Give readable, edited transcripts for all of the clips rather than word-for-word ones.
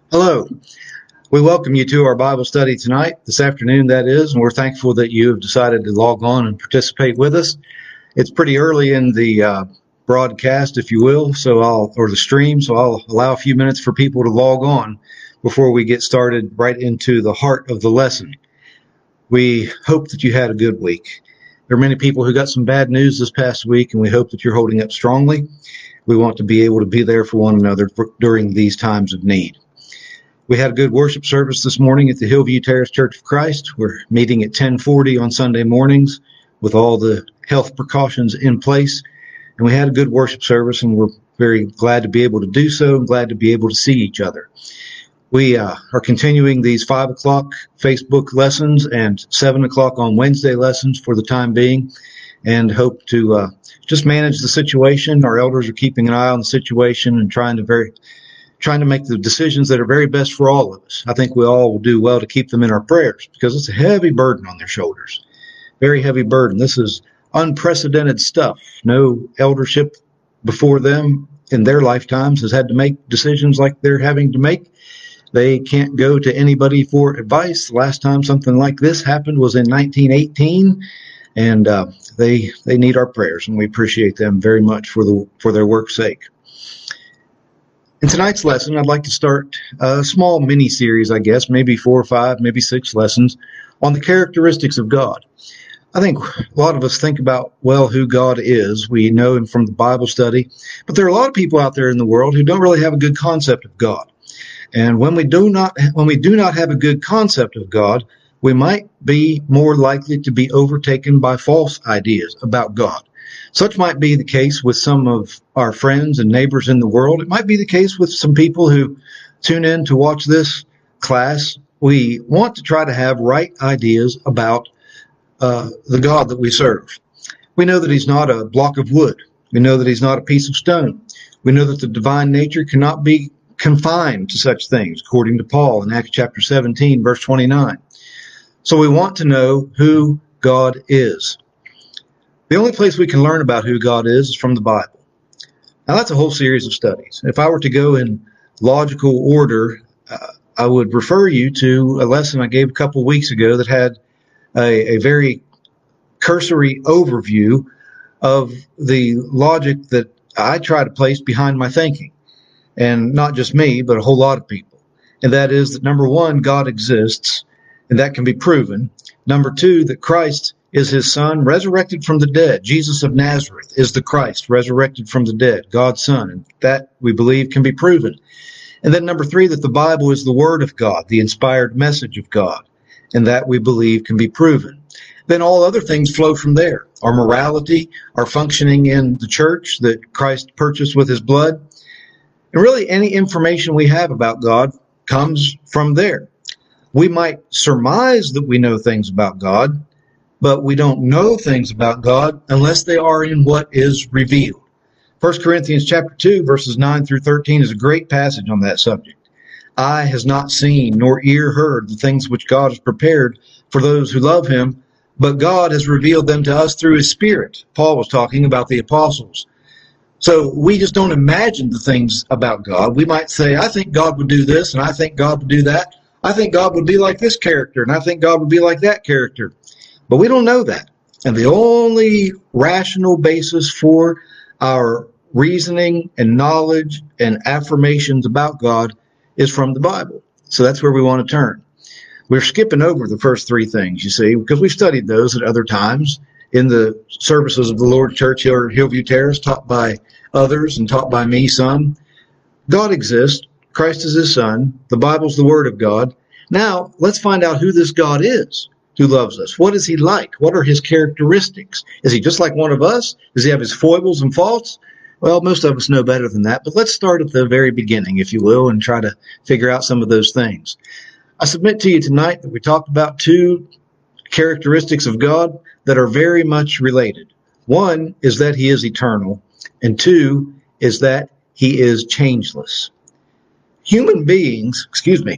Hello. We welcome you to our Bible study tonight, this afternoon that is, and we're thankful that you have decided to log on and participate with us. It's pretty early in the broadcast, if you will, or the stream, so I'll allow a few minutes for people to log on before we get started right into the heart of the lesson. We hope that you had a good week. There are many people who got some bad news this past week, and we hope that you're holding up strongly. We want to be able to be there for one another during these times of need. We had a good worship service this morning at the Hillview Terrace Church of Christ. We're meeting at 10:40 on Sunday mornings with all the health precautions in place. And we had a good worship service, and we're very glad to be able to do so and glad to be able to see each other. We are continuing these 5 o'clock Facebook lessons and 7 o'clock on Wednesday lessons for the time being, and hope to just manage the situation. Our elders are keeping an eye on the situation and trying to make the decisions that are very best for all of us. I think we all will do well to keep them in our prayers because it's a heavy burden on their shoulders. Very heavy burden. This is unprecedented stuff. No eldership before them in their lifetimes has had to make decisions like they're having to make. They can't go to anybody for advice. The last time something like this happened was in 1918, and they need our prayers, and we appreciate them very much for their work's sake. In tonight's lesson, I'd like to start a small mini-series, I guess, maybe 4 or 5, maybe 6 lessons on the characteristics of God. I think a lot of us think about, well, who God is. We know him from the Bible study, but there are a lot of people out there in the world who don't really have a good concept of God. And when we do not have a good concept of God, we might be more likely to be overtaken by false ideas about God. Such might be the case with some of our friends and neighbors in the world. It might be the case with some people who tune in to watch this class. We want to try to have right ideas about the God that we serve. We know that he's not a block of wood. We know that he's not a piece of stone. We know that the divine nature cannot be confined to such things, according to Paul in Acts chapter 17, verse 29. So we want to know who God is. The only place we can learn about who God is from the Bible. Now, that's a whole series of studies. If I were to go in logical order, I would refer you to a lesson I gave a couple weeks ago that had a very cursory overview of the logic that I try to place behind my thinking. And not just me, but a whole lot of people. And that is that, number one, God exists, and that can be proven. Number two, that Christ is his son, resurrected from the dead. Jesus of Nazareth is the Christ, resurrected from the dead, God's son. And that, we believe, can be proven. And then number three, that the Bible is the Word of God, the inspired message of God. And that, we believe, can be proven. Then all other things flow from there. Our morality, our functioning in the church that Christ purchased with his blood. And really, any information we have about God comes from there. We might surmise that we know things about God, but we don't know things about God unless they are in what is revealed. 1 Corinthians chapter 2, verses 9 through 13 is a great passage on that subject. Eye has not seen, nor ear heard the things which God has prepared for those who love him, but God has revealed them to us through his Spirit. Paul was talking about the apostles. So we just don't imagine the things about God. We might say, I think God would do this, and I think God would do that. I think God would be like this character, and I think God would be like that character. But we don't know that. And the only rational basis for our reasoning and knowledge and affirmations about God is from the Bible. So that's where we want to turn. We're skipping over the first 3 things, you see, because we've studied those at other times in the services of the Lord Church here at Hillview Terrace, taught by others and taught by me some. God exists. Christ is his son. The Bible's the Word of God. Now, let's find out who this God is who loves us. What is he like? What are his characteristics? Is he just like one of us? Does he have his foibles and faults? Well, most of us know better than that, but let's start at the very beginning, if you will, and try to figure out some of those things. I submit to you tonight that we talked about 2 characteristics of God that are very much related. One is that he is eternal, and 2 is that he is changeless. Human beings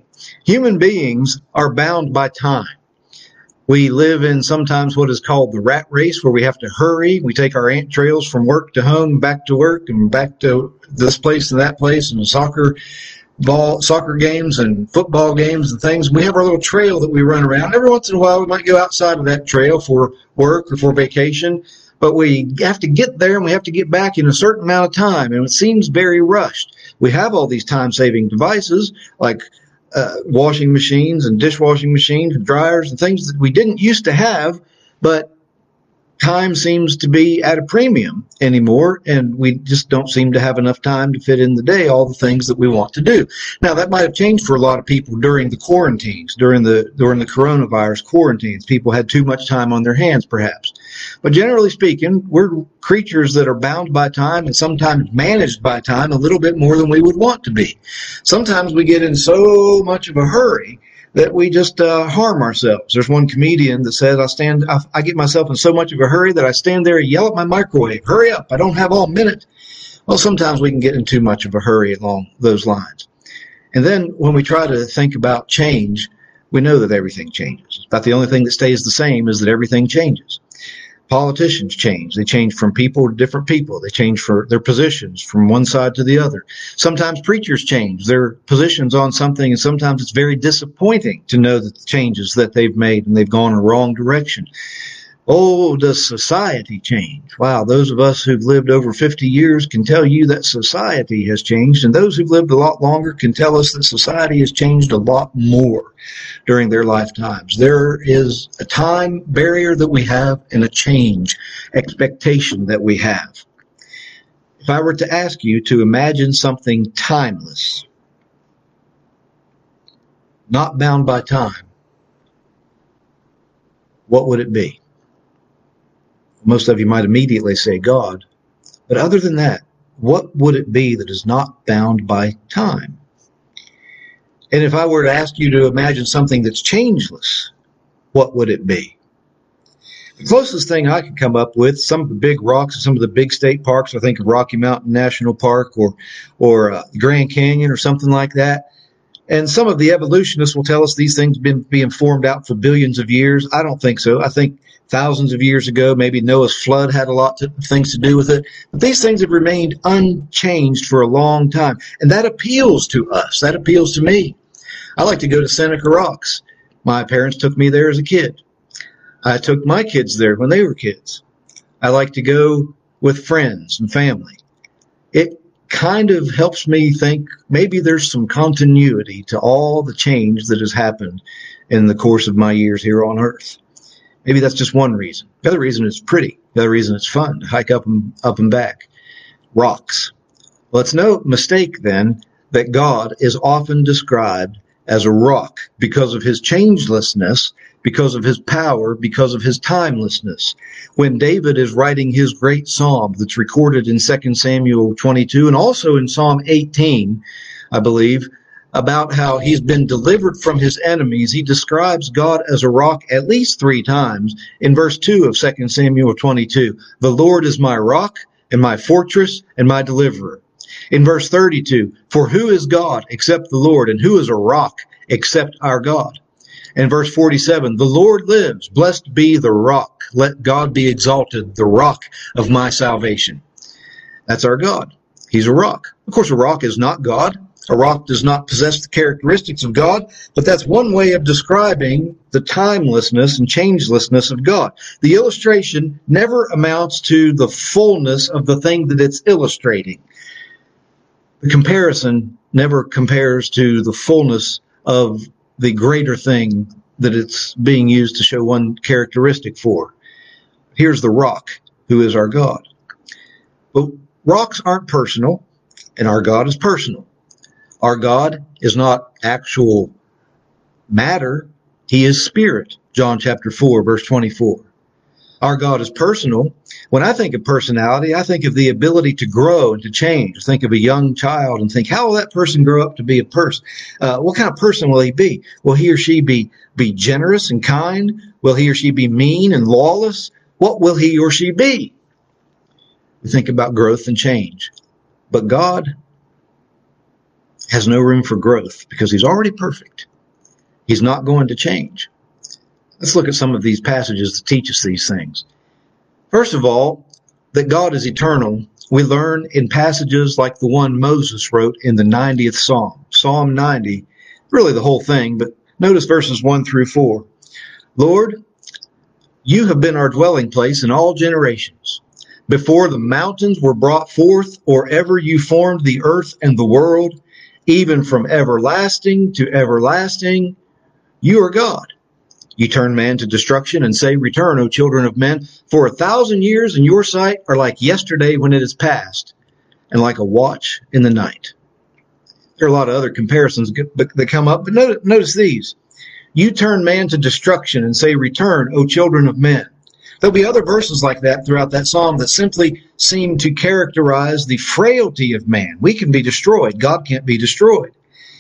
are bound by time. We live in sometimes what is called the rat race, where we have to hurry. We take our ant trails from work to home, back to work, and back to this place and that place, and soccer soccer games and football games and things. We have our little trail that we run around. Every once in a while, we might go outside of that trail for work or for vacation, but we have to get there and we have to get back in a certain amount of time, and it seems very rushed. We have all these time-saving devices like washing machines and dishwashing machines and dryers and things that we didn't used to have, but time seems to be at a premium anymore, and we just don't seem to have enough time to fit in the day all the things that we want to do. Now, that might have changed for a lot of people during the quarantines, during the coronavirus quarantines. People had too much time on their hands, perhaps. But generally speaking, we're creatures that are bound by time and sometimes managed by time a little bit more than we would want to be. Sometimes we get in so much of a hurry that we just harm ourselves. There's one comedian that said, I get myself in so much of a hurry that I stand there and yell at my microwave, hurry up, I don't have all minute. Well, sometimes we can get in too much of a hurry along those lines. And then when we try to think about change, we know that everything changes. About the only thing that stays the same is that everything changes. Politicians change. They change from people to different people. They change for their positions from one side to the other. Sometimes preachers change their positions on something, and sometimes it's very disappointing to know that the changes that they've made and they've gone in a wrong direction. Oh, does society change? Wow, those of us who've lived over 50 years can tell you that society has changed, and those who've lived a lot longer can tell us that society has changed a lot more during their lifetimes. There is a time barrier that we have and a change expectation that we have. If I were to ask you to imagine something timeless, not bound by time, what would it be? Most of you might immediately say God. But other than that, what would it be that is not bound by time? And if I were to ask you to imagine something that's changeless, what would it be? The closest thing I could come up with, some of the big rocks, some of the big state parks, I think of Rocky Mountain National Park or Grand Canyon or something like that. And some of the evolutionists will tell us these things have been being formed out for billions of years. I don't think so. I think thousands of years ago, maybe Noah's flood had a lot of things to do with it. But these things have remained unchanged for a long time. And that appeals to us. That appeals to me. I like to go to Seneca Rocks. My parents took me there as a kid. I took my kids there when they were kids. I like to go with friends and family. It kind of helps me think maybe there's some continuity to all the change that has happened in the course of my years here on Earth. Maybe that's just one reason. The other reason is pretty. The other reason it's fun to hike up and back. Rocks. Well, it's no mistake then that God is often described as a rock because of his changelessness, because of his power, because of his timelessness. When David is writing his great psalm that's recorded in 2 Samuel 22 and also in Psalm 18, I believe, about how he's been delivered from his enemies, he describes God as a rock at least 3 times in verse 2 of 2 Samuel 22. The Lord is my rock and my fortress and my deliverer. In verse 32, for who is God except the Lord, and who is a rock except our God? In verse 47, the Lord lives, blessed be the rock. Let God be exalted, the rock of my salvation. That's our God. He's a rock. Of course, a rock is not God. A rock does not possess the characteristics of God, but that's one way of describing the timelessness and changelessness of God. The illustration never amounts to the fullness of the thing that it's illustrating. The comparison never compares to the fullness of the greater thing that it's being used to show one characteristic for. Here's the rock, who is our God. But rocks aren't personal, and our God is personal. Our God is not actual matter. He is spirit. John chapter 4, verse 24. Our God is personal. When I think of personality, I think of the ability to grow and to change. I think of a young child and think, how will that person grow up to be a person? What kind of person will he be? Will he or she be generous and kind? Will he or she be mean and lawless? What will he or she be? We think about growth and change. But God has no room for growth because he's already perfect. He's not going to change. Let's look at some of these passages that teach us these things. First of all, that God is eternal we learn in passages like the one Moses wrote in the 90th Psalm, Psalm 90, really the whole thing, but notice verses 1 through 4. Lord, you have been our dwelling place in all generations. Before the mountains were brought forth, or ever you formed the earth and the world, even from everlasting to everlasting, you are God. You turn man to destruction and say, return, O children of men. For 1,000 years in your sight are like yesterday when it is past, and like a watch in the night. There are a lot of other comparisons that come up, but notice these. You turn man to destruction and say, return, O children of men. There'll be other verses like that throughout that psalm that simply seem to characterize the frailty of man. We can be destroyed. God can't be destroyed.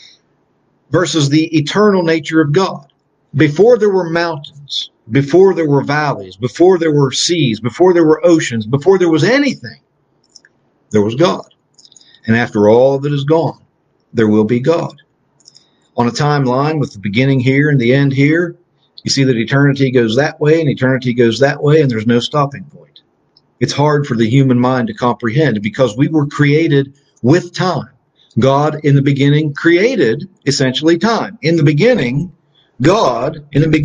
Versus the eternal nature of God. Before there were mountains, before there were valleys, before there were seas, before there were oceans, before there was anything, there was God. And after all that is gone, there will be God. On a timeline with the beginning here and the end here, you see that eternity goes that way and eternity goes that way, and there's no stopping point. It's hard for the human mind to comprehend because we were created with time. God in the beginning created essentially time. In the beginning, God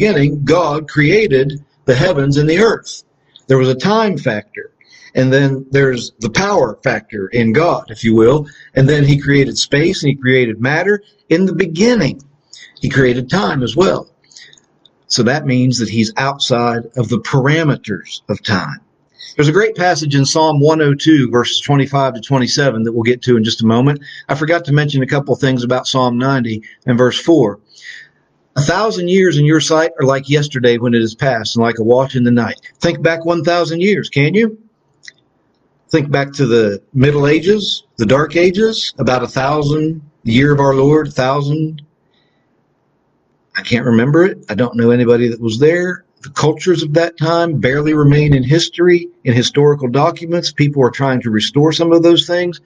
created the heavens and the earth. There was a time factor. And then there's the power factor in God, if you will. And then he created space and he created matter. In the beginning, he created time as well. So that means that he's outside of the parameters of time. There's a great passage in Psalm 102, verses 25 to 27 that we'll get to in just a moment. I forgot to mention a couple things about Psalm 90 and verse 4. 1,000 years in your sight are like yesterday when it is past, and like a watch in the night. Think back 1,000 years, can you? Think back to the Middle Ages, the Dark Ages, about 1,000, the year of our Lord, 1,000. I can't remember it. I don't know anybody that was there. The cultures of that time barely remain in history, in historical documents. People are trying to restore some of those things.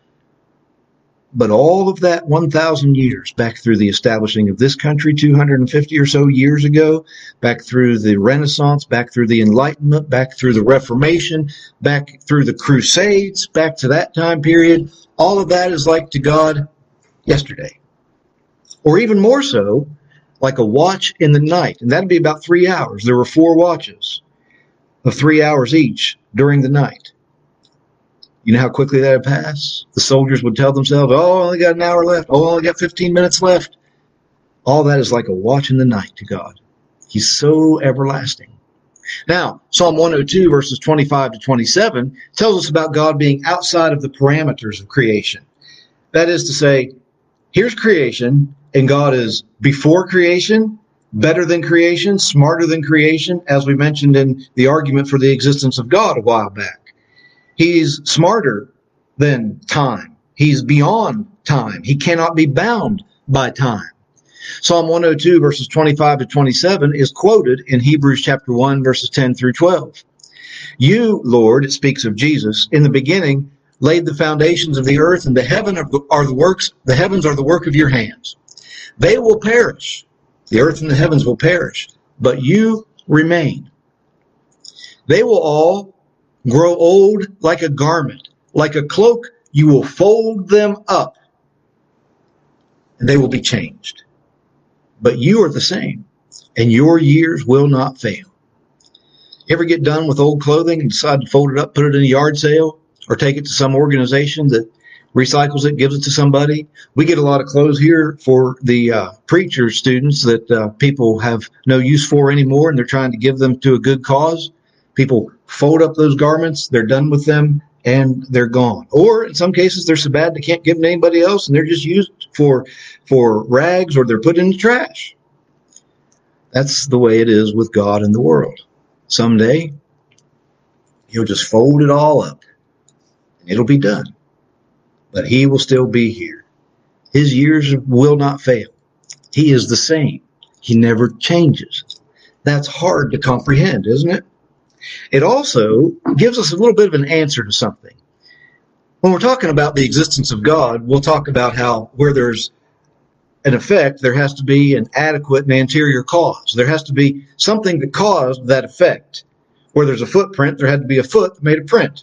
But all of that 1,000 years, back through the establishing of this country 250 or so years ago, back through the Renaissance, back through the Enlightenment, back through the Reformation, back through the Crusades, back to that time period, all of that is like to God yesterday. Or even more so, like a watch in the night. And that'd be about 3 hours. There were 4 watches of 3 hours each during the night. You know how quickly that would pass? The soldiers would tell themselves, oh, I only got an hour left. Oh, I only got 15 minutes left. All that is like a watch in the night to God. He's so everlasting. Now, Psalm 102, verses 25 to 27, tells us about God being outside of the parameters of creation. That is to say, here's creation, and God is before creation, better than creation, smarter than creation, as we mentioned in the argument for the existence of God a while back. He's smarter than time. He's beyond time. He cannot be bound by time. Psalm 102, verses 25 to 27 is quoted in Hebrews chapter 1, verses 10 through 12. You, Lord, it speaks of Jesus, in the beginning laid the foundations of the earth, and the heavens are the work of your hands. They will perish. The earth and the heavens will perish, but you remain. They will all grow old like a garment. Like a cloak, you will fold them up, and they will be changed. But you are the same, and your years will not fail. You ever get done with old clothing and decide to fold it up, put it in a yard sale, or take it to some organization that recycles it, gives it to somebody? We get a lot of clothes here for the preacher students that people have no use for anymore, and they're trying to give them to a good cause. People fold up those garments, they're done with them, and they're gone. Or in some cases, they're so bad they can't give them to anybody else, and they're just used for rags, or they're put in the trash. That's the way it is with God and the world. Someday, he'll just fold it all up, and it'll be done. But he will still be here. His years will not fail. He is the same. He never changes. That's hard to comprehend, isn't it? It also gives us a little bit of an answer to something. When we're talking about the existence of God, we'll talk about how where there's an effect, there has to be an adequate and anterior cause. There has to be something that caused that effect. Where there's a footprint, there had to be a foot that made a print.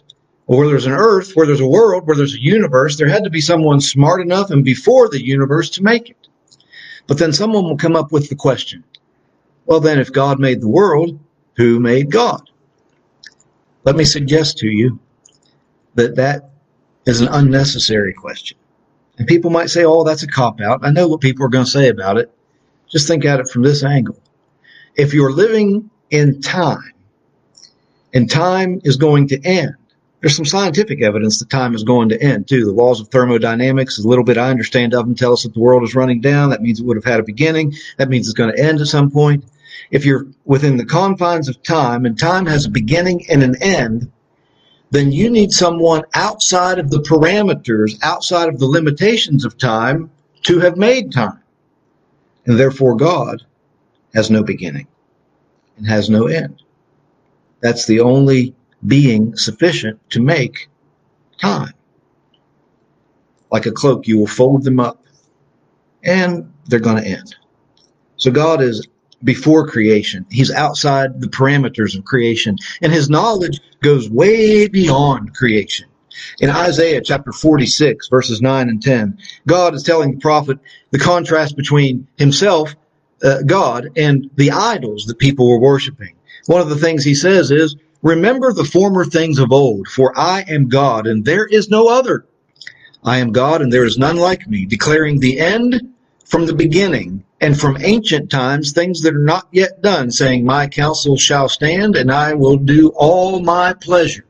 Well, where there's an earth, where there's a world, where there's a universe, there had to be someone smart enough and before the universe to make it. But then someone will come up with the question, well, then if God made the world, who made God? Let me suggest to you that that is an unnecessary question. And people might say, oh, that's a cop-out. I know what people are going to say about it. Just think at it from this angle. If you're living in time, and time is going to end, there's some scientific evidence that time is going to end, too. The laws of thermodynamics, a little bit I understand of them, tell us that the world is running down. That means it would have had a beginning. That means it's going to end at some point. If you're within the confines of time, and time has a beginning and an end, then you need someone outside of the parameters, outside of the limitations of time, to have made time. And therefore, God has no beginning and has no end. That's the only being sufficient to make time. Like a cloak, you will fold them up, and they're going to end. So God is before creation. He's outside the parameters of creation, and his knowledge goes way beyond creation. In Isaiah chapter 46, verses 9 and 10, God is telling the prophet the contrast between himself, God, and the idols that people were worshiping. One of the things he says is, remember the former things of old, for I am God, and there is no other. I am God, and there is none like me, declaring the end from the beginning, and from ancient times things that are not yet done, saying, my counsel shall stand, and I will do all my pleasure.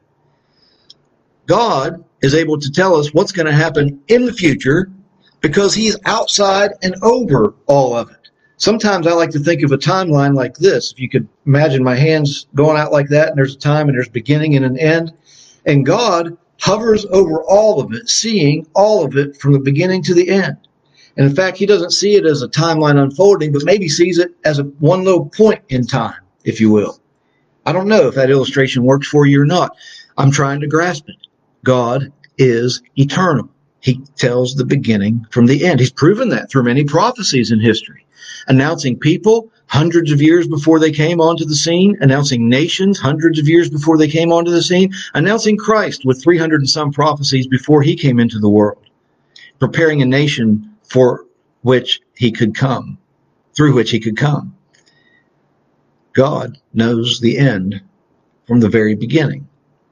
God is able to tell us what's going to happen in the future because he's outside and over all of it. Sometimes I like to think of a timeline like this. If you could imagine my hands going out like that, and there's a time and there's a beginning and an end, and God hovers over all of it, seeing all of it from the beginning to the end. And in fact, he doesn't see it as a timeline unfolding, but maybe sees it as a one little point in time, if you will. I don't know if that illustration works for you or not. I'm trying to grasp it. God is eternal. He tells the beginning from the end. He's proven that through many prophecies in history, announcing people hundreds of years before they came onto the scene, announcing nations hundreds of years before they came onto the scene, announcing Christ with 300 and some prophecies before he came into the world, preparing a nation for which he could come, through which he could come. God knows the end from the very beginning,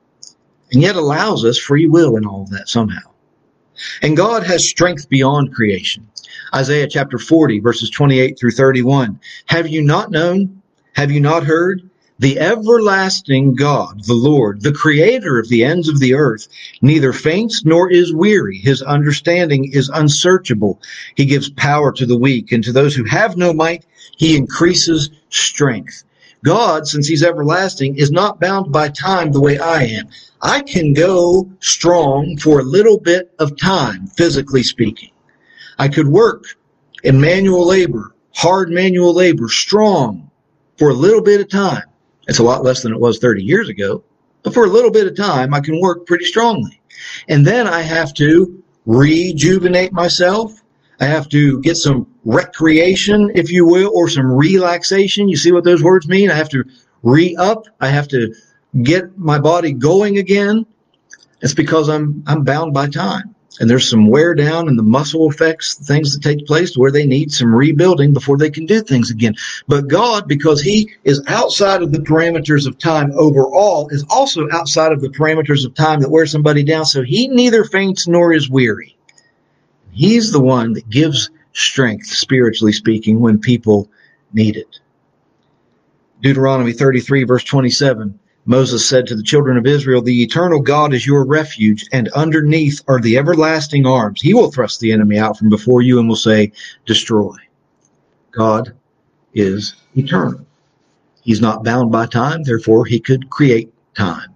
and yet allows us free will in all of that somehow. And God has strength beyond creation. Isaiah chapter 40, verses 28 through 31. Have you not known? Have you not heard? The everlasting God, the Lord, the creator of the ends of the earth, neither faints nor is weary. His understanding is unsearchable. He gives power to the weak, and to those who have no might, he increases strength. God, since he's everlasting, is not bound by time the way I am. I can go strong for a little bit of time, physically speaking. I could work in manual labor, hard manual labor, strong for a little bit of time. It's a lot less than it was 30 years ago, but for a little bit of time, I can work pretty strongly. And then I have to rejuvenate myself. I have to get some recreation, if you will, or some relaxation. You see what those words mean? I have to re-up. I have to get my body going again. It's because I'm bound by time. And there's some wear down and the muscle effects, things that take place where they need some rebuilding before they can do things again. But God, because he is outside of the parameters of time overall, is also outside of the parameters of time that wear somebody down. So he neither faints nor is weary. He's the one that gives strength, spiritually speaking, when people need it. Deuteronomy 33, verse 27. Moses said to the children of Israel, the eternal God is your refuge, and underneath are the everlasting arms. He will thrust the enemy out from before you and will say, destroy. God is eternal. He's not bound by time, therefore he could create time.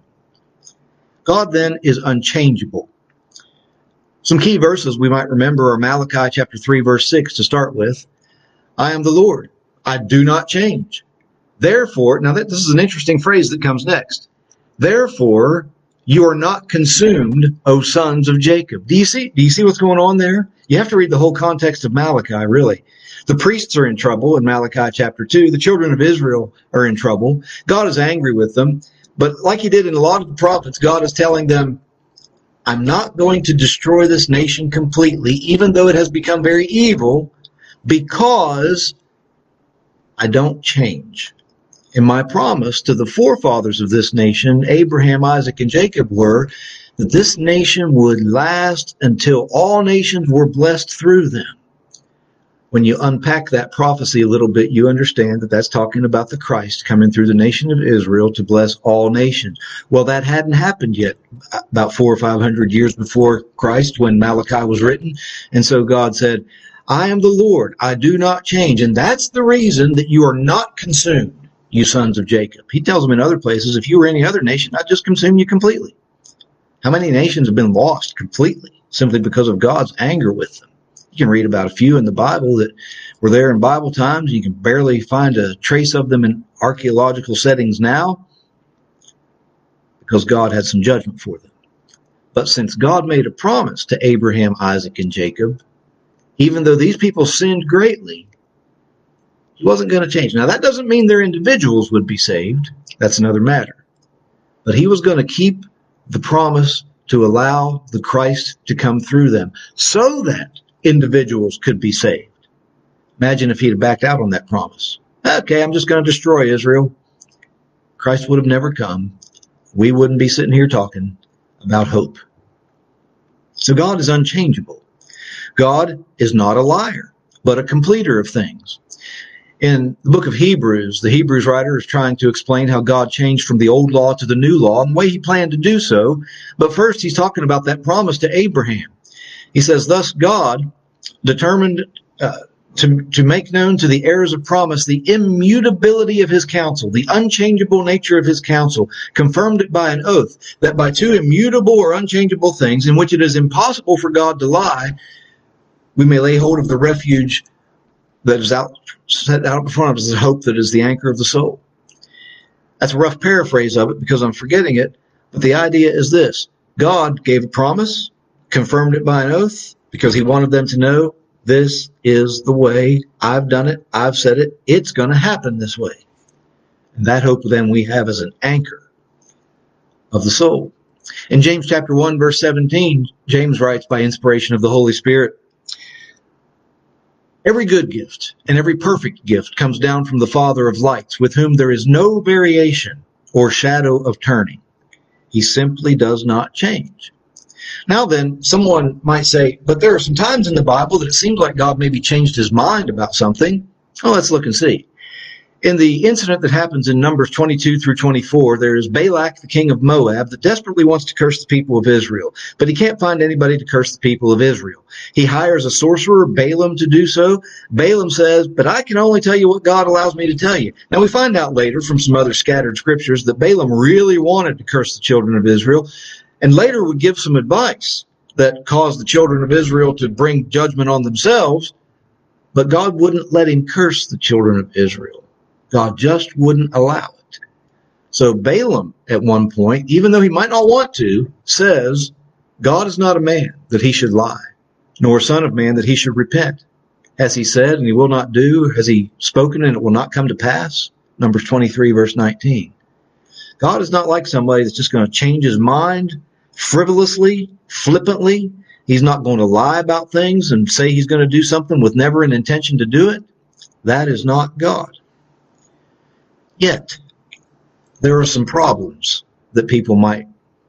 God then is unchangeable. Some key verses we might remember are Malachi chapter 3, verse 6 to start with. I am the Lord. I do not change. Therefore, now this is an interesting phrase that comes next. Therefore, you are not consumed, O sons of Jacob. Do you see what's going on there? You have to read the whole context of Malachi, really. The priests are in trouble in Malachi chapter 2. The children of Israel are in trouble. God is angry with them. But like he did in a lot of the prophets, God is telling them, I'm not going to destroy this nation completely, even though it has become very evil, because I don't change. And my promise to the forefathers of this nation, Abraham, Isaac, and Jacob, were that this nation would last until all nations were blessed through them. When you unpack that prophecy a little bit, you understand that that's talking about the Christ coming through the nation of Israel to bless all nations. Well, that hadn't happened yet, about 400 or 500 years before Christ, when Malachi was written. And so God said, I am the Lord, I do not change. And that's the reason that you are not consumed, you sons of Jacob. He tells them in other places, if you were any other nation, I'd just consume you completely. How many nations have been lost completely simply because of God's anger with them? You can read about a few in the Bible that were there in Bible times. You can barely find a trace of them in archaeological settings now because God had some judgment for them. But since God made a promise to Abraham, Isaac, and Jacob, even though these people sinned greatly, he wasn't going to change. Now, that doesn't mean their individuals would be saved. That's another matter. But he was going to keep the promise to allow the Christ to come through them so that individuals could be saved. Imagine if he'd have backed out on that promise. Okay, I'm just going to destroy Israel. Christ would have never come. We wouldn't be sitting here talking about hope. So God is unchangeable. God is not a liar, but a completer of things. In the book of Hebrews, the Hebrews writer is trying to explain how God changed from the old law to the new law and the way he planned to do so. But first, he's talking about that promise to Abraham. He says, thus God determined to make known to the heirs of promise the immutability of his counsel, the unchangeable nature of his counsel, confirmed it by an oath, that by two immutable or unchangeable things in which it is impossible for God to lie, we may lay hold of the refuge that is set out before us as a hope that is the anchor of the soul. That's a rough paraphrase of it because I'm forgetting it, but the idea is this. God gave a promise, confirmed it by an oath, because he wanted them to know this is the way. I've done it. I've said it. It's going to happen this way. And that hope then we have as an anchor of the soul. In James chapter 1, verse 17, James writes by inspiration of the Holy Spirit, every good gift and every perfect gift comes down from the Father of lights, with whom there is no variation or shadow of turning. He simply does not change. Now then, someone might say, but there are some times in the Bible that it seems like God maybe changed his mind about something. Well, let's look and see. In the incident that happens in Numbers 22 through 24, there is Balak, the king of Moab, that desperately wants to curse the people of Israel. But he can't find anybody to curse the people of Israel. He hires a sorcerer, Balaam, to do so. Balaam says, but I can only tell you what God allows me to tell you. Now we find out later from some other scattered scriptures that Balaam really wanted to curse the children of Israel, and later would give some advice that caused the children of Israel to bring judgment on themselves, but God wouldn't let him curse the children of Israel. God just wouldn't allow it. So Balaam, at one point, even though he might not want to, says, God is not a man that he should lie, nor a son of man that he should repent. Has he said, and he will not do? Has he spoken, and it will not come to pass? Numbers 23, verse 19. God is not like somebody that's just going to change his mind frivolously, flippantly. He's not going to lie about things and say he's going to do something with never an intention to do it. That is not God. Yet, there are some problems that people might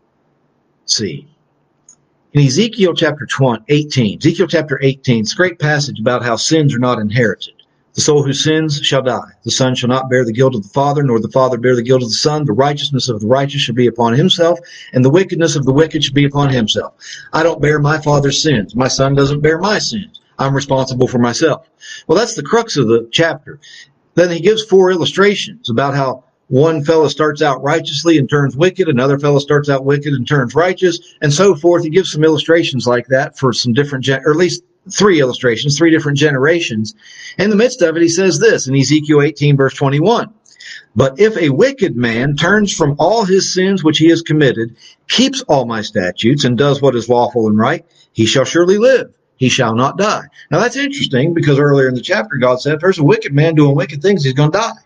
see. In Ezekiel chapter 18, it's a great passage about how sins are not inherited. The soul who sins shall die. The son shall not bear the guilt of the father, nor the father bear the guilt of the son. The righteousness of the righteous shall be upon himself, and the wickedness of the wicked shall be upon himself. I don't bear my father's sins. My son doesn't bear my sins. I'm responsible for myself. Well, that's the crux of the chapter. Then he gives 4 illustrations about how one fellow starts out righteously and turns wicked, another fellow starts out wicked and turns righteous, and so forth. He gives some illustrations like that for some different, or at least 3 illustrations, 3 different generations. In the midst of it, he says this in Ezekiel 18, verse 21. But if a wicked man turns from all his sins which he has committed, keeps all my statutes, and does what is lawful and right, he shall surely live. He shall not die. Now that's interesting because earlier in the chapter God said if there's a wicked man doing wicked things, he's going to die.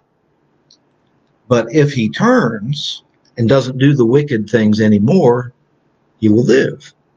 But if he turns and doesn't do the wicked things anymore, he will live.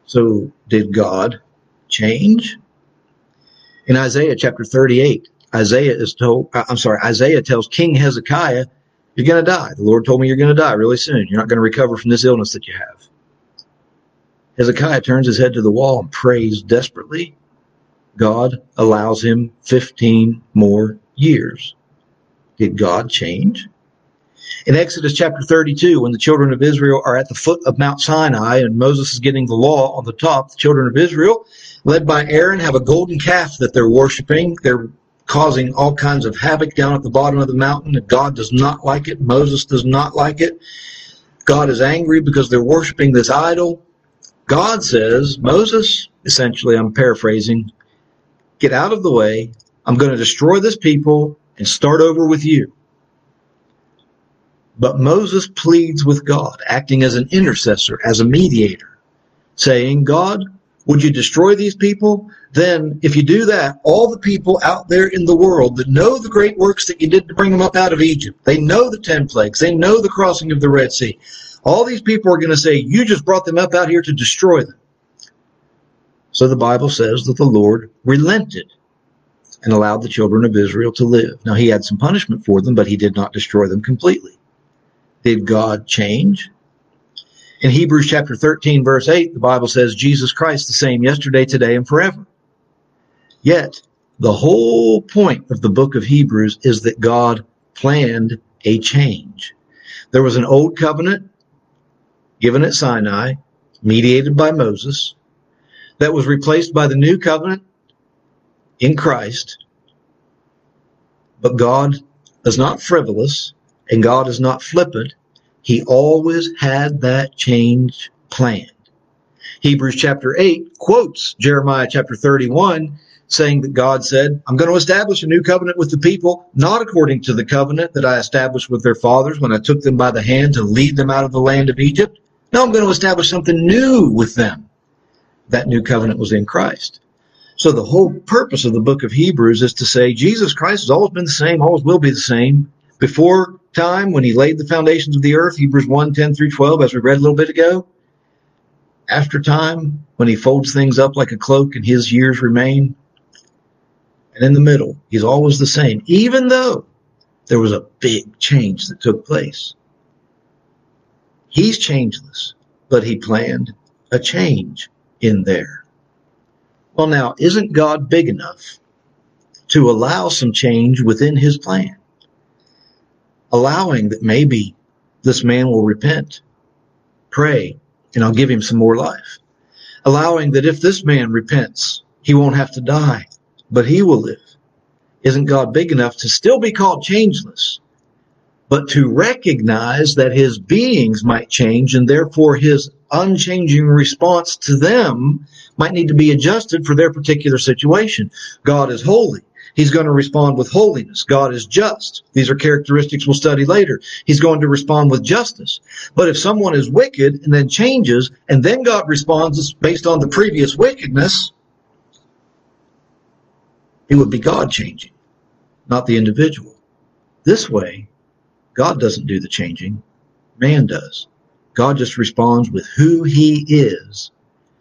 So did God change? In Isaiah chapter 38, Isaiah tells King Hezekiah, you're going to die. The Lord told me you're going to die really soon. You're not going to recover from this illness that you have. Hezekiah turns his head to the wall and prays desperately. God allows him 15 more years. Did God change? In Exodus chapter 32, when the children of Israel are at the foot of Mount Sinai and Moses is getting the law on the top, the children of Israel, led by Aaron, have a golden calf that they're worshiping. They're causing all kinds of havoc down at the bottom of the mountain. God does not like it. Moses does not like it. God is angry because they're worshiping this idol. God says, Moses, essentially, I'm paraphrasing, get out of the way. I'm going to destroy this people and start over with you. But Moses pleads with God, acting as an intercessor, as a mediator, saying, God, would you destroy these people? Then, if you do that, all the people out there in the world that know the great works that you did to bring them up out of Egypt, they know the 10 plagues, they know the crossing of the Red Sea, all these people are going to say, you just brought them up out here to destroy them. So the Bible says that the Lord relented and allowed the children of Israel to live. Now, he had some punishment for them, but he did not destroy them completely. Did God change? In Hebrews chapter 13, verse 8, the Bible says, Jesus Christ the same yesterday, today, and forever. Yet, the whole point of the book of Hebrews is that God planned a change. There was an old covenant given at Sinai, mediated by Moses, that was replaced by the new covenant in Christ. But God is not frivolous, and God is not flippant. He always had that change planned. Hebrews chapter 8 quotes Jeremiah chapter 31, saying that God said, I'm going to establish a new covenant with the people, not according to the covenant that I established with their fathers when I took them by the hand to lead them out of the land of Egypt. No, I'm going to establish something new with them. That new covenant was in Christ. So the whole purpose of the book of Hebrews is to say Jesus Christ has always been the same, always will be the same. Before time, when he laid the foundations of the earth, Hebrews 1, 10 through 12, as we read a little bit ago. After time, when he folds things up like a cloak and his years remain. And in the middle, he's always the same, even though there was a big change that took place. He's changeless, but he planned a change in there. Well, now, isn't God big enough to allow some change within his plan? Allowing that maybe this man will repent, pray, and I'll give him some more life. Allowing that if this man repents, he won't have to die, but he will live. Isn't God big enough to still be called changeless, but to recognize that his beings might change and therefore his unchanging response to them might need to be adjusted for their particular situation? God is holy. He's going to respond with holiness. God is just. These are characteristics we'll study later. He's going to respond with justice. But if someone is wicked and then changes, and then God responds based on the previous wickedness, it would be God changing, not the individual. This way, God doesn't do the changing. Man does. God just responds with who he is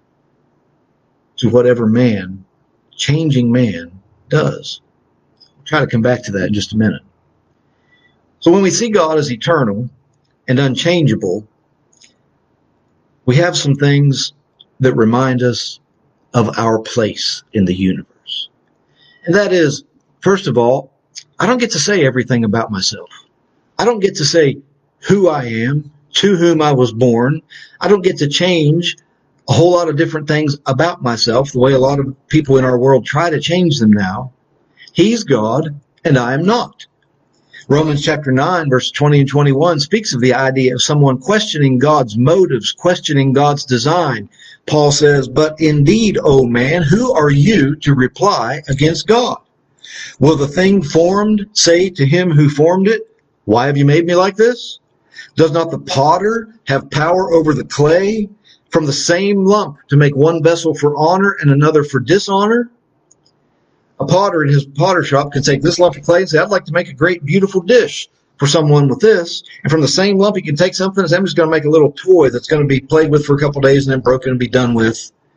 to whatever man, changing man, does. We'll try to come back to that in just a minute. So when we see God as eternal and unchangeable, we have some things that remind us of our place in the universe. And that is, first of all, I don't get to say everything about myself. I don't get to say who I am, to whom I was born. I don't get to change a whole lot of different things about myself, the way a lot of people in our world try to change them now. He's God, and I am not. Romans chapter 9, verse 20 and 21 speaks of the idea of someone questioning God's motives, questioning God's design. Paul says, but indeed, O man, who are you to reply against God? Will the thing formed say to him who formed it, why have you made me like this? Does not the potter have power over the clay from the same lump to make one vessel for honor and another for dishonor? A potter in his potter shop can take this lump of clay and say, I'd like to make a great, beautiful dish for someone with this. And from the same lump, he can take something and say, I'm just going to make a little toy that's going to be played with for a couple of days and then broken and be done with.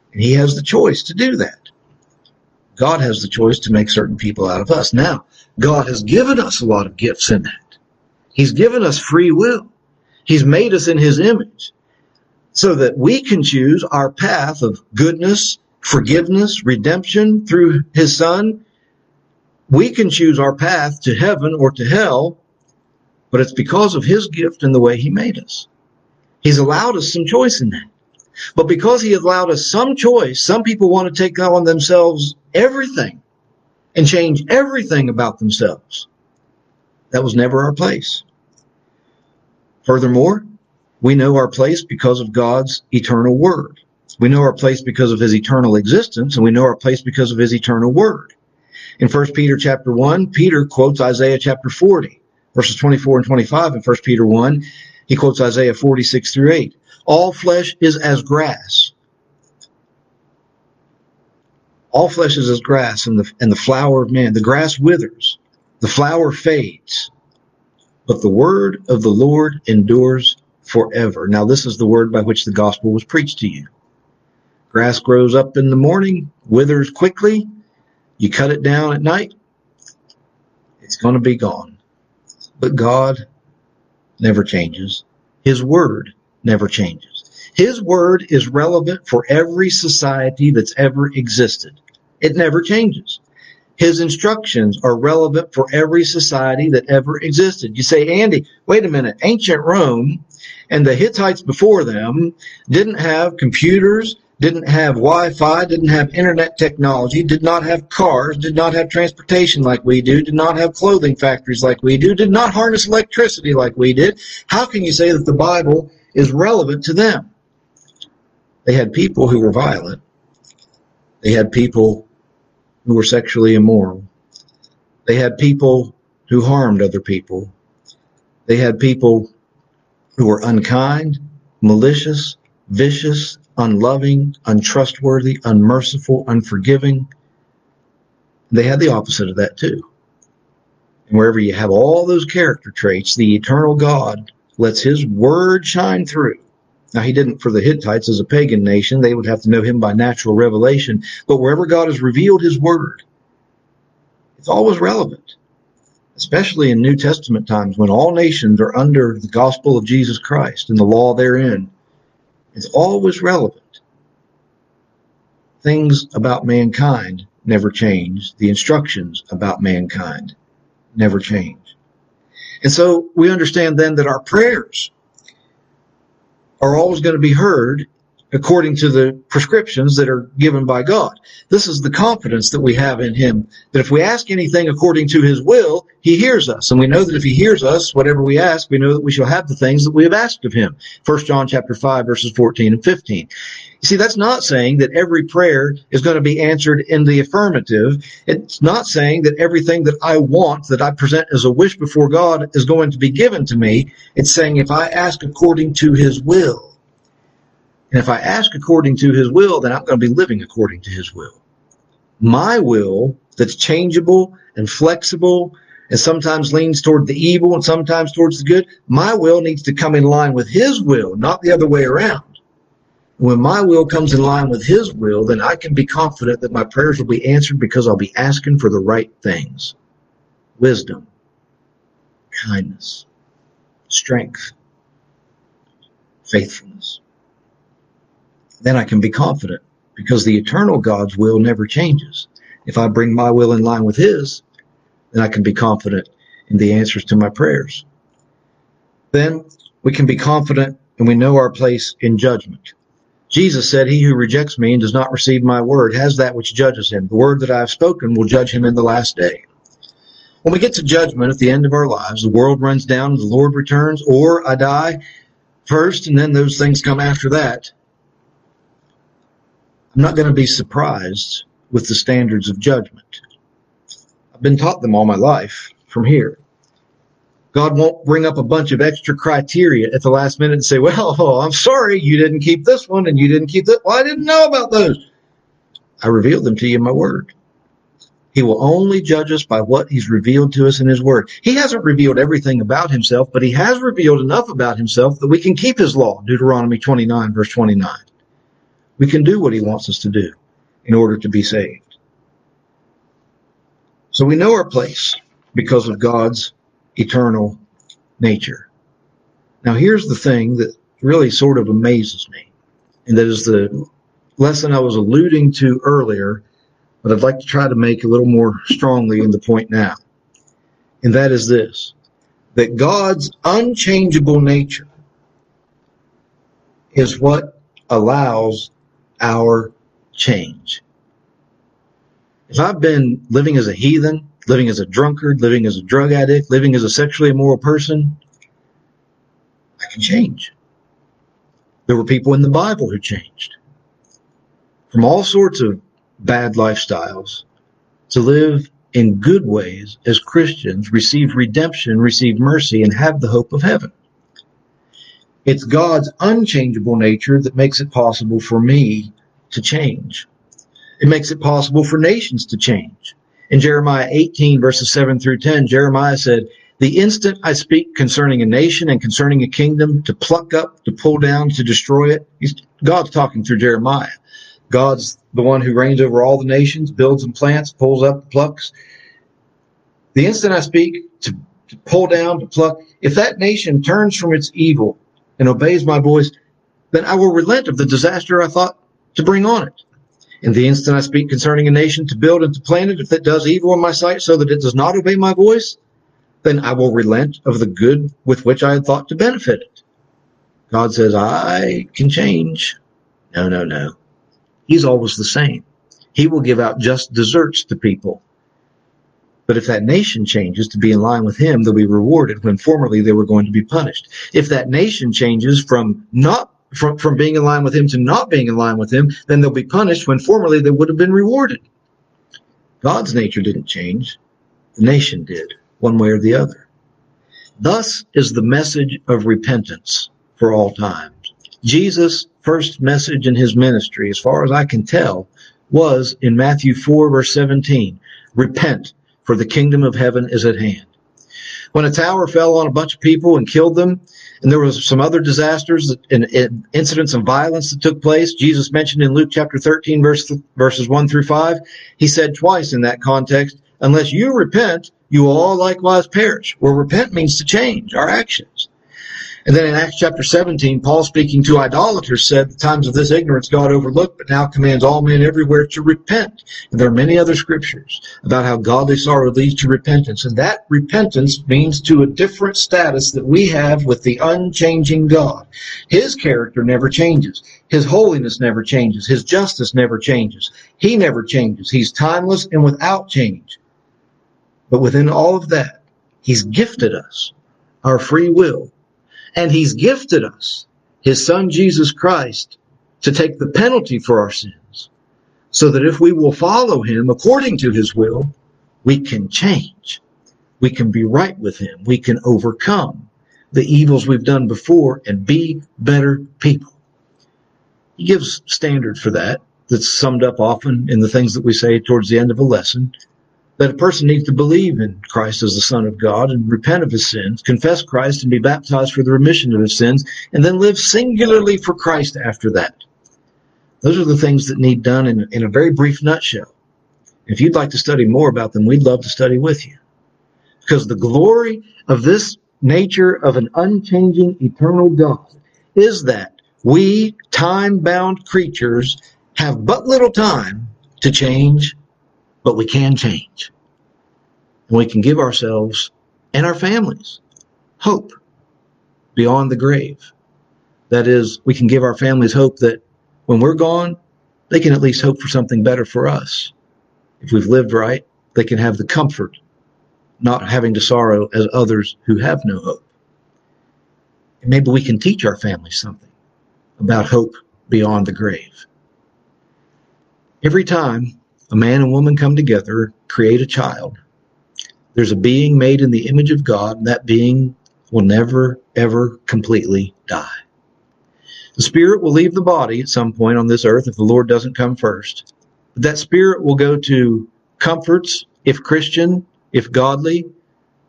And he has the choice to do that. God has the choice to make certain people out of us. Now, God has given us a lot of gifts in that. He's given us free will. He's made us in his image so that we can choose our path of goodness, forgiveness, redemption through his son. We can choose our path to heaven or to hell, but it's because of his gift and the way he made us. He's allowed us some choice in that. But because he allowed us some choice, some people want to take on themselves everything and change everything about themselves. That was never our place. Furthermore, we know our place because of God's eternal word. We know our place because of his eternal existence, and we know our place because of his eternal word. In 1 Peter chapter 1, Peter quotes Isaiah chapter 40, verses 24 and 25 in 1 Peter 1. He quotes Isaiah 46 through 8. All flesh is as grass. All flesh is as grass, and the flower of man. The grass withers, the flower fades, but the word of the Lord endures forever. Now, this is the word by which the gospel was preached to you. Grass grows up in the morning, withers quickly. You cut it down at night, it's going to be gone. But God never changes. His word never changes. His word is relevant for every society that's ever existed. It never changes. His instructions are relevant for every society that ever existed. You say, Andy, wait a minute. Ancient Rome and the Hittites before them didn't have computers, didn't have Wi-Fi, didn't have internet technology, did not have cars, did not have transportation like we do, did not have clothing factories like we do, did not harness electricity like we did. How can you say that the Bible is relevant to them? They had people who were violent. They had people who were sexually immoral. They had people who harmed other people. They had people who were unkind, malicious, vicious, unloving, untrustworthy, unmerciful, unforgiving. They had the opposite of that too. And wherever you have all those character traits, the eternal God lets his word shine through. Now, he didn't for the Hittites as a pagan nation. They would have to know him by natural revelation. But wherever God has revealed his word, it's always relevant, especially in New Testament times when all nations are under the gospel of Jesus Christ and the law therein. It's always relevant. Things about mankind never change. The instructions about mankind never change. And so we understand then that our prayers are always going to be heard according to the prescriptions that are given by God. This is the confidence that we have in him, that if we ask anything according to his will, he hears us. And we know that if he hears us, whatever we ask, we know that we shall have the things that we have asked of him. 1 John chapter 5, verses 14 and 15. You see, that's not saying that every prayer is going to be answered in the affirmative. It's not saying that everything that I want, that I present as a wish before God, is going to be given to me. It's saying if I ask according to his will, and if I ask according to his will, then I'm going to be living according to his will. My will, that's changeable and flexible and sometimes leans toward the evil and sometimes towards the good, my will needs to come in line with his will, not the other way around. When my will comes in line with his will, then I can be confident that my prayers will be answered because I'll be asking for the right things. Wisdom, kindness, strength, faithfulness. Then I can be confident because the eternal God's will never changes. If I bring my will in line with his, then I can be confident in the answers to my prayers. Then we can be confident and we know our place in judgment. Jesus said, he who rejects me and does not receive my word has that which judges him. The word that I have spoken will judge him in the last day. When we get to judgment at the end of our lives, the world runs down, the Lord returns, or I die first and then those things come after that. I'm not going to be surprised with the standards of judgment. I've been taught them all my life from here. God won't bring up a bunch of extra criteria at the last minute and say, well, I'm sorry, you didn't keep this one and you didn't keep that. Well, I didn't know about those. I revealed them to you in my word. He will only judge us by what he's revealed to us in his word. He hasn't revealed everything about himself, but he has revealed enough about himself that we can keep his law. Deuteronomy 29, verse 29. We can do what he wants us to do in order to be saved. So we know our place because of God's eternal nature. Now here's the thing that really sort of amazes me, and that is the lesson I was alluding to earlier, but I'd like to try to make a little more strongly in the point now. And that is this, that God's unchangeable nature is what allows our change. If I've been living as a heathen, living as a drunkard, living as a drug addict, living as a sexually immoral person, I can change. There were people in the Bible who changed from all sorts of bad lifestyles to live in good ways as Christians, receive redemption, receive mercy, and have the hope of heaven. It's God's unchangeable nature that makes it possible for me to change. It makes it possible for nations to change. In Jeremiah 18, verses 7 through 10, Jeremiah said, "The instant I speak concerning a nation and concerning a kingdom, to pluck up, to pull down, to destroy it," God's talking through Jeremiah. God's the one who reigns over all the nations, builds and plants, pulls up, plucks. The instant I speak to pull down, to pluck, if that nation turns from its evil and obeys my voice, then I will relent of the disaster I thought to bring on it. And the instant I speak concerning a nation to build and to plant it, if it does evil in my sight so that it does not obey my voice, then I will relent of the good with which I had thought to benefit it. God says, I can change. No. He's always the same. He will give out just deserts to people. But if that nation changes to be in line with him, they'll be rewarded when formerly they were going to be punished. If that nation changes from being in line with him to not being in line with him, then they'll be punished when formerly they would have been rewarded. God's nature didn't change. The nation did, one way or the other. Thus is the message of repentance for all times. Jesus' first message in his ministry, as far as I can tell, was in Matthew 4, verse 17. Repent, for the kingdom of heaven is at hand. When a tower fell on a bunch of people and killed them, and there was some other disasters and incidents of violence that took place, Jesus mentioned in Luke chapter 13, verses 1 through 5, he said twice in that context, unless you repent, you will all likewise perish. Well, repent means to change our actions. And then in Acts chapter 17, Paul, speaking to idolaters, said, the times of this ignorance God overlooked, but now commands all men everywhere to repent. And there are many other scriptures about how godly sorrow leads to repentance. And that repentance means to a different status that we have with the unchanging God. His character never changes. His holiness never changes. His justice never changes. He never changes. He's timeless and without change. But within all of that, he's gifted us our free will. And he's gifted us his son, Jesus Christ, to take the penalty for our sins, so that if we will follow him according to his will, we can change. We can be right with him. We can overcome the evils we've done before and be better people. He gives standards for that that's summed up often in the things that we say towards the end of a lesson. That a person needs to believe in Christ as the Son of God and repent of his sins, confess Christ and be baptized for the remission of his sins, and then live singularly for Christ after that. Those are the things that need done in a very brief nutshell. If you'd like to study more about them, we'd love to study with you. Because the glory of this nature of an unchanging, eternal God is that we, time-bound creatures, have but little time to change, but we can change. And we can give ourselves and our families hope beyond the grave. That is, we can give our families hope that when we're gone, they can at least hope for something better for us. If we've lived right, they can have the comfort, not having to sorrow as others who have no hope. And maybe we can teach our families something about hope beyond the grave. Every time a man and woman come together, create a child, there's a being made in the image of God, and that being will never, ever completely die. The spirit will leave the body at some point on this earth if the Lord doesn't come first. But that spirit will go to comforts, if Christian, if godly,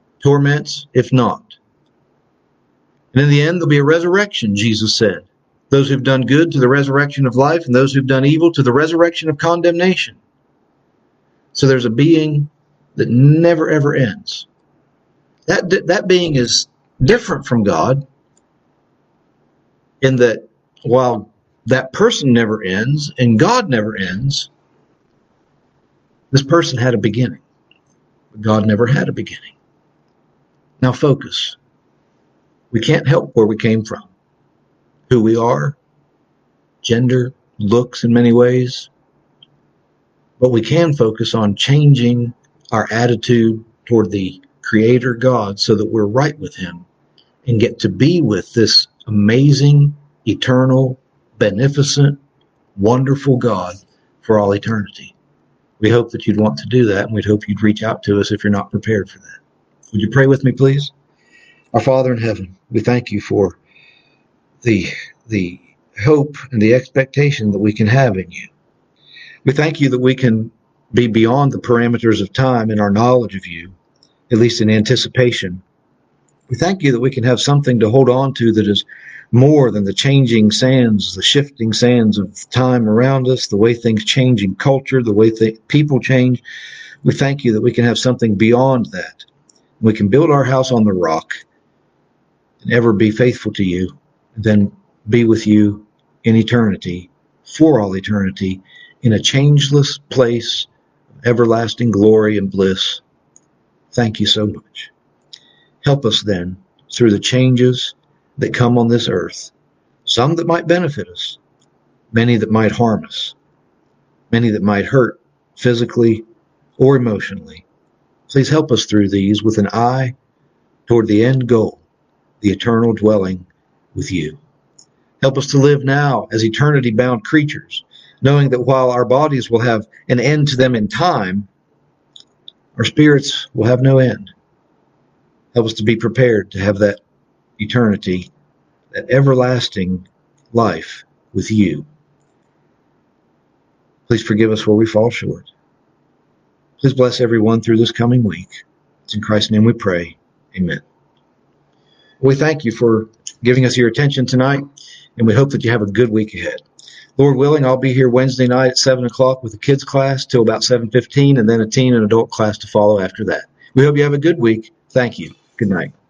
torments, if not. And in the end, there'll be a resurrection, Jesus said. those who've done good to the resurrection of life, and those who've done evil to the resurrection of condemnation. So there's a being that never, ever ends. That being is different from God in that while that person never ends and God never ends, this person had a beginning, but God never had a beginning. Now focus. We can't help where we came from, who we are, gender, looks in many ways, but we can focus on changing our attitude toward the Creator God so that we're right with Him and get to be with this amazing, eternal, beneficent, wonderful God for all eternity. We hope that you'd want to do that, and we'd hope you'd reach out to us if you're not prepared for that. Would you pray with me, please? Our Father in heaven, we thank you for the hope and the expectation that we can have in you. We thank you that we can be beyond the parameters of time in our knowledge of you, at least in anticipation. We thank you that we can have something to hold on to that is more than the changing sands, the shifting sands of time around us, the way things change in culture, the way people change. We thank you that we can have something beyond that. We can build our house on the rock and ever be faithful to you, and then be with you in eternity, for all eternity, in a changeless place of everlasting glory and bliss. Thank you so much. Help us then through the changes that come on this earth, some that might benefit us, many that might harm us, many that might hurt physically or emotionally. Please help us through these with an eye toward the end goal, the eternal dwelling with you. Help us to live now as eternity-bound creatures, knowing that while our bodies will have an end to them in time, our spirits will have no end. Help us to be prepared to have that eternity, that everlasting life with you. Please forgive us where we fall short. Please bless everyone through this coming week. It's in Christ's name we pray. Amen. We thank you for giving us your attention tonight, and we hope that you have a good week ahead. Lord willing, I'll be here Wednesday night at 7 o'clock with the kids class till about 7:15, and then a teen and adult class to follow after that. We hope you have a good week. Thank you. Good night.